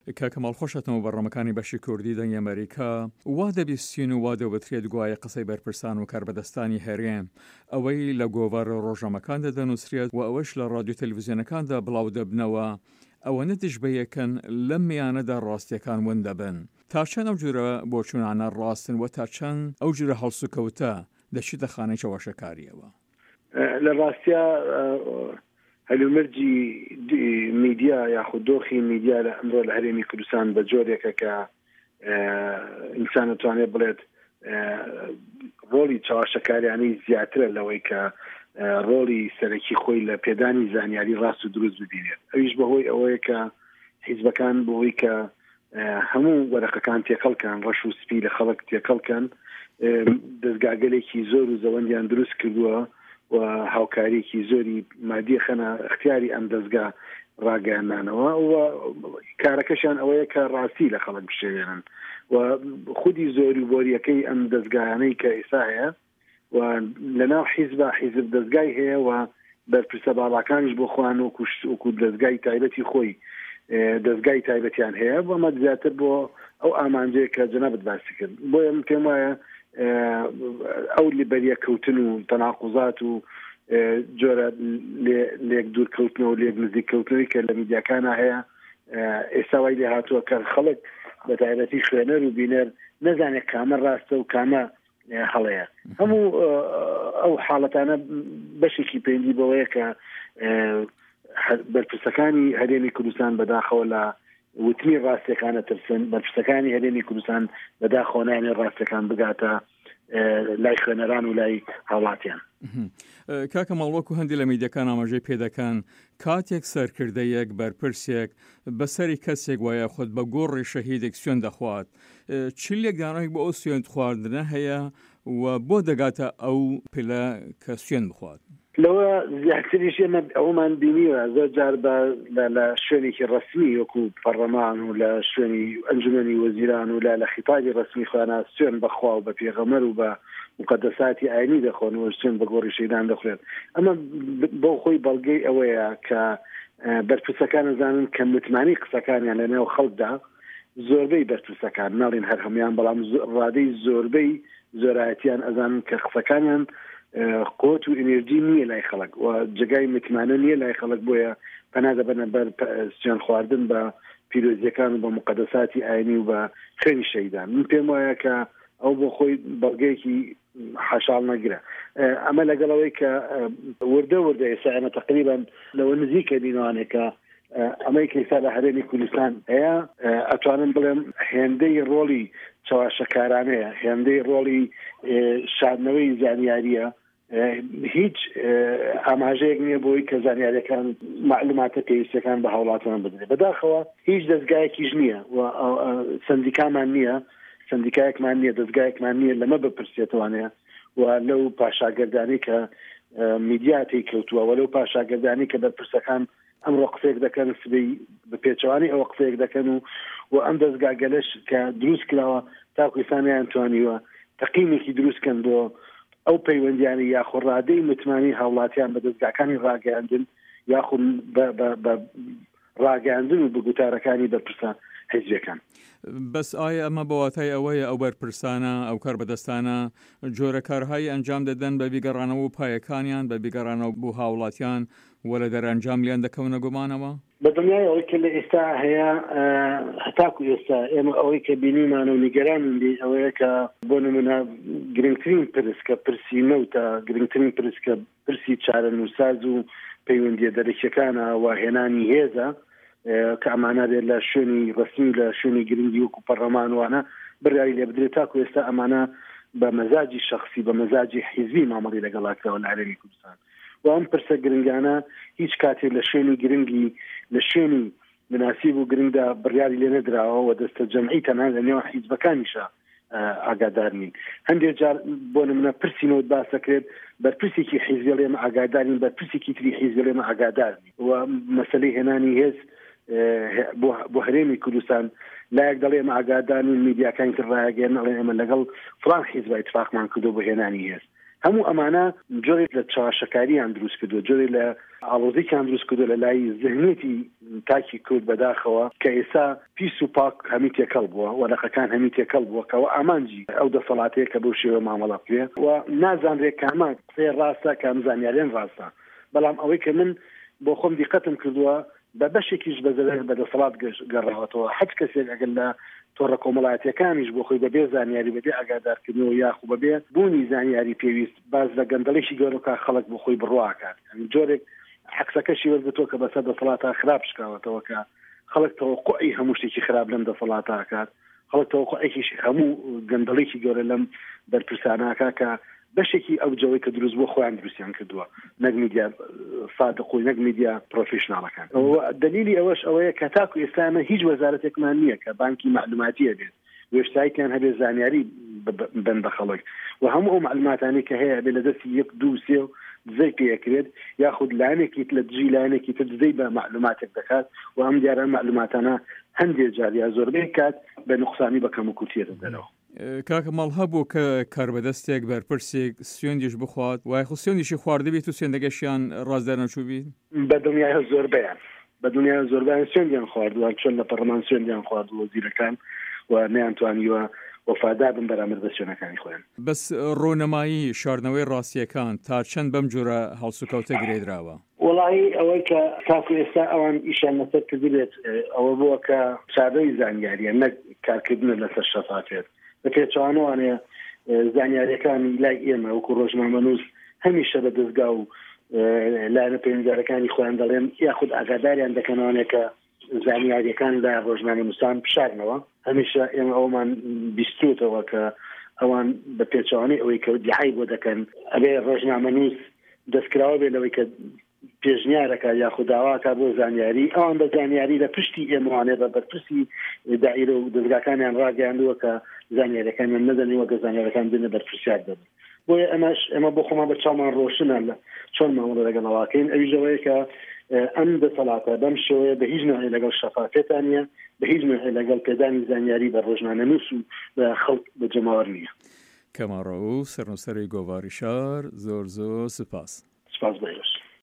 کاکەماڵ خۆشەتەوە بەڕەمەکانی بەشی کوردی دەنگی ئەمریکا وا دەبیستین و وا دەوترێت گوایە قسەی بەرپرسان و کاربەدەستانی هەرێم ئەوەی لە گۆڤار ڕۆژنامەکاندا دەنووسرێت و ئەوەش لە ڕادیۆ تەلەڤیزیۆنەکاندا بڵاو دەبنەوە ئەوەنە دژبەیەکەن لەم میانەدا ڕاستیەکان ون دەبن تا چەند ئەو جورە بۆچوونانە ڕاستن و تا چەند ئەو جورە هەڵسوکەوتە دەچێتە خانەی چاوەشەکاریەوە. لە ڕاستیە هەلومەرجی میدیا یاخود دۆخی میدیا لە ئەمڕۆ لە هەرێمی کوردستان بە جۆرێکە کە ئینسان دەتوانێت بڵێت ڕۆڵی چاوەشەکاریانەی زیاترە لەوەی کە ڕۆڵی سەرەکی خۆی لە پێدانی زانیاری ڕاست و دروست ببینێت. ئەویش بەهۆی ئەوەیە کە حیزبەکان بەهۆی کە هەموو وەرەقەکان تێکەڵکان ڕەش و سپی لە خەڵک تێکەڵکەن دەستگاگەلێکی زۆر و زەوەندیان دروست کردووە و هاوکاریەکی زۆری مادی خەنە اختیاری ئەم دەستگا ڕاگەیاندانەوە و کارەکەشیان ئەوەیە کە ڕاستی لە خەڵک بشێنن و خودی زۆری بۆریەکەی ئەم دەستگایانەی کە ئێستا هەیە و لەناو حیزب دەستگای هەیە و بەرپرسە باڵاکانیش بۆ خوان وەکو دەستگای تایبەتی خۆی دەستگای تایبەتیان هەیە و ئەمە زیاتر بۆ ئەو ئامانجەیە کە جەنابەت باسی کرد بۆیە پێم وایە ئەو لێبەریە کەوتن و تەناقوزات و جۆرە لێک دوورکەوتنەوە و لێک نزیک کەوتنەوەی کە لە میدیاکانە هەیە ئێستا وای لێ هاتووە کە خەڵک بە تایبەتی خوێنەر و بینەر نەزانێت کامە ڕاستە و کامە هەڵەیە. هەموو ئەو حاڵەتانە بەشێکی پەیوەندی بەوەیە کە بەرپرسەکانی هەرێمی کوردستان بەداخەوە لە وتنی ڕاستیەکانە ترسن بەرپرسەکانی هەرێمی کوردستان بەداخەوە نایەنێ ڕاستیەکان بگاتە لای خوێنەران و لای هاوڵاتیان. کاکەماڵ وەکو هەندی لە میدیاکان ئاماژەی پێدەکەن کاتێک سەرکردەیەک بەرپرسێک بەسەری کەسێک وایە خۆت بە گۆڕی شەهیدێک سوێن دەخوات چی لێکدانەوەی بۆ ئەو سوێن خواردنە هەیە و بۆ دەگاتە ئەو پلە کە سوێن بخوات. لەوە زیاتریش ئێمە ئەومان بینیوە زۆر جار لە شوێنێکی ڕسمی وەکو پەرلەمان و لە شوێنی ئەنجومەنی وەزیران و لە خیتابی ڕسمی خوانە سوێن بەخوا و بە پێغەمبەر و بە مقدساتی ئاینی دەخۆن و سوێن بە گۆڕی شەیدان دەخوێن. ئەمە بۆ خۆی بەڵگەی ئەوەیە کە بەرپرسەکان زانن کە متمانی قسەکانیان لەنێو خەڵکدا زۆربەی بەرپرسەکان ناڵین هەر هەمویان بەڵام ڕادەی زۆربەی زۆرایەتیان ئەزانن کە قسەکانیان قوت و ئێنێرجی نییە لای خەڵک و جگای متمانە نییە لای خەڵک بۆیە پەنا دەبەنە بەر سوێن خواردن بە پیرۆزیەکان و بە مقدساتی ئاینی و بە خوێنی شەیدان. من پێم وایە کە ئەو بۆ خۆی بەڵگەیەکی حەشاڵ نەگرە. ئەمە لەگەڵەوەی کە وردە ئێستا ئەمە تقریبا لەوە نزیکە بینوانێک کە ئەمەی کە ئێستا لە هەرێمی کوردستان هەیە ئەتوانم بڵێم هێندەی ڕۆڵی چاوەشەکارانەیە هێندەی ڕۆڵی شاردنەوەی زانیاریە هیچ ئاماژەیەک نییە بۆی کە زانیاریەکان معلوماتە پێویستەکان بە هاوڵاتیان بدرێت. بەداخەوە هیچ دەستگایەکیش نییە و سندیکامان نییە سندیکایەکمان نییە دەستگایەکمان نییە لەمە بپرسێتوانەیە و لەو پاشاگەردانی کە میدیاتی کەوتووە و لەو پاشاگەردانی کە بەرپرسەکان ئەمڕۆ قسەیەک دەکەن سبەی بە پێچەوانی ئەوە قسەیەک دەکەن و ئەم دەستگاگەلەش کە دروست کراوە تاکو ئێستانیان توانیوە تەقیمێکی دروستکەن بۆ ئەو پەیوەندیانی یاخود ڕادەی متمانی هاوڵاتیان بە دەستگاکانی ڕاگەیاندن یاخود بە ڕاگەیاندن و بە گوتارەکانی بەرپرسان حیزبەکان. بەس ئایا ئەمە بەواتای ئەوەیە ئەو بەرپرسانە ئەو کاربەدەستانە جۆرە کارهایی ئەنجام دەدەن بە بیگەڕانەوە و پایەکانیان بە بیگەڕانەوە بۆ هاوڵاتیان وە لە دەرەنجام لیان دەکەونە گومانەوە؟ بە دنیای ئەوەی کە لە ئێستا هەیە هەتاکو ئێستا ئێمە ئەوەی کە بینیمانە و نیگەرانین بێ ئەوەیە کە بۆ نمونە گرنگترین پرسکە پرسی نەوتە گرنگترین پرسکە پرسی چارە نووساز و پەیوەندیە دەرەکیەکانە و هێنانی هێزە کە ئەمانە بێت لە شوێنی ڕسمی لە شوێنی گرنگی وەکو پەرلەمانوانە بڕیاری لێ بدرێت تاکو ئێستا ئەمانە بە مەزاجی شخصی بە مەزاجی حیزبی مامەڵی لەگەڵاکەوە لە هەرێمی کوردستان و ئەم پرسە گرنگانە هیچ کاتێک لە شوێنی گرنگی لە شوێنی مناسیب و گرنگدا بڕیاری لێ نەدراوە و دەستە جەمعی تەنها لە نێوە حیزبەکانیشە ئاگادارنین. هەندێک جار بۆ نمونە پرسینەوە باسەکرێت بەرپرسێکی حیزبی لێمە ئاگادارین بەرپرسێکی تری حیزبی لێمە ئاگادارین و مەسەلەی هێنانی هێز بۆ هەرێمی کوردستان لایەک دەڵێمە ئاگادارین میدیاکان تر ڕایگەێن ئەڵێ ئێمە لەگەڵ فڵان حیزب ئیتفاقمان کردو بۆ هێنانی هێز هەموو ئەمانە جۆری لە چاواشەکاریان دروست کردو جۆری لە ئاڵۆزییان دروست کردو لە لای ذهنێتی تاکی کورد بەداخەوە کە ئێستا پیس و پاک هەمی تێکەڵ بووە وەرەقەکان هەمی تێکەڵ بووە کەەوە ئامانجی ئەو دەسەڵاتەیە کە بەو شێوە مامەڵە بکرێ و نازانرێت کامە قسەی ڕاستە کام زانیاریان ڕاستە بەڵام ئەوەی کە من بۆ خۆم دیقەتم کردووە بە بەشێکیش بەزەلێن بە دەسەڵات گەڕاوەتەوە هەچ کەسێک ئەگەر لە تۆڕە کۆمەڵایەتیەکانیش بۆ خۆی بەبێ زانیاری بەبێ ئاگادارکردنەوە یاخو بەبێ بوونی زانیاری پێویست باز لە گەندەڵێکی گەورەکە خەڵک بۆ خۆی بڕواکات جۆرێک عکسەکەشی وەرگتۆ کە بەسەر دەسەڵاتە خراپ شکاوەتەوە کە خەڵک تەوەقعی هەموو شتێکی خراپ لەم دەسەڵاتە کات خەڵک تەوەقعێکیش هەموو گەندەڵێکی گەورە لەم بەرپرساناکە کە بەشێکی ئەو جەوەی کە دروست بۆ خۆیان دروستیان کردووە نەک میدیا سادقوی نەک میدیا پرۆفیشناڵەکان دلیلی ئەوەش ئەوەیە کە تاکو ئێستامە هیچ وەزارەتێکمان نییە کە بانکی معلوماتیە بێت وێشتایکیان هەبێ زانیاری بن بە خەڵک و هەموو ئەو معلوماتانی کە هەیە بێ لە دەستی 1 2 3 دزەی پێکرێت یاخود لایەنێکی لە دژی لایەنێکی تر دزەی بە معلوماتێک دەکات و ئەم دیارە معلوماتانە هەندێک جاریا زۆربەی کات بە نوقسانی بە کەم و کوتیێتە دەرەوە کاکە ماڵ هەبوو کە کاربەدەستێک بەرپرسێک سوێندیش بخوات وای خو سوێندیشی خواردبێت و سوێندەگەشیان ڕازدار نەچوو بیت بە دنیای زۆربیان بە دنیای زۆربیان سوێندیان خواردووە چۆن لە پەرلەمان سوێندیان خواردووە وەزیرەکان و نەیانتوانیوە وەفادار بن بەرامبەر بە سوێنەکانی خۆیان بەس ڕۆنەمایی شاردنەوەی ڕاستیەکان تا چەند بەم جۆرە هەڵسوکەوتە گرێدراوە وڵی ئەوەی کە تاکو ئێستا ئەوان ئیشان لەسەر کردبێت ئەوە بووە کە چادەی زانیاریە نەک کارکردن لەسەر شەفافێت بە پێچوانەوانەیە زانیاریەکانی لای ئێمە وەکو ڕۆژنامەنووس هەمیشە بە دەستگا و لایەنە پەیوەندیدارەکانی خۆیان دەڵێن یاخود ئاگاداریان دەکەنەوەنێ کە زانیاریەکان لە ڕۆژنامە نووسان بشارنەوە هەمیشە ئێمە ئەومان بیستوتەوە کە ئەوان بە پێچوانەی ئەوەی کە دیحای بۆ دەکەن ئەبێ ڕۆژنامەنووس دەستکراوە بێت لەوەی کە پێشنیارەکە یاخود داواکە بۆ زانیاری ئەوان بە زانیاری لە پشتی ئێمەوانێ بە بەرپرسی دائیرە و دەستگاکانیان ڕاگەیاندووە کە زانیاریەکانیان نەدەنیوە کە زانیاریەکان بنە بەرپرسیار دەبن بۆیە ئەمە بۆ خۆمان بە چاومان ڕۆشنە لە چۆن مامەڵە لەگەڵەوەکەین ئەویژەوەیە کە ئەم دەسەڵاتە بەم شێوەیە بە هیچ نوعی لەگەڵ شەفافێتان نیە بە هیچ نوعی لەگەڵ پێدانی زانیاری بە ڕۆژنامەنووس و بە خەڵک بە جەماوەر نییە کەماڕە و سەرنووسەری گۆڤاری شار زۆر سوپاس سپاس بەێ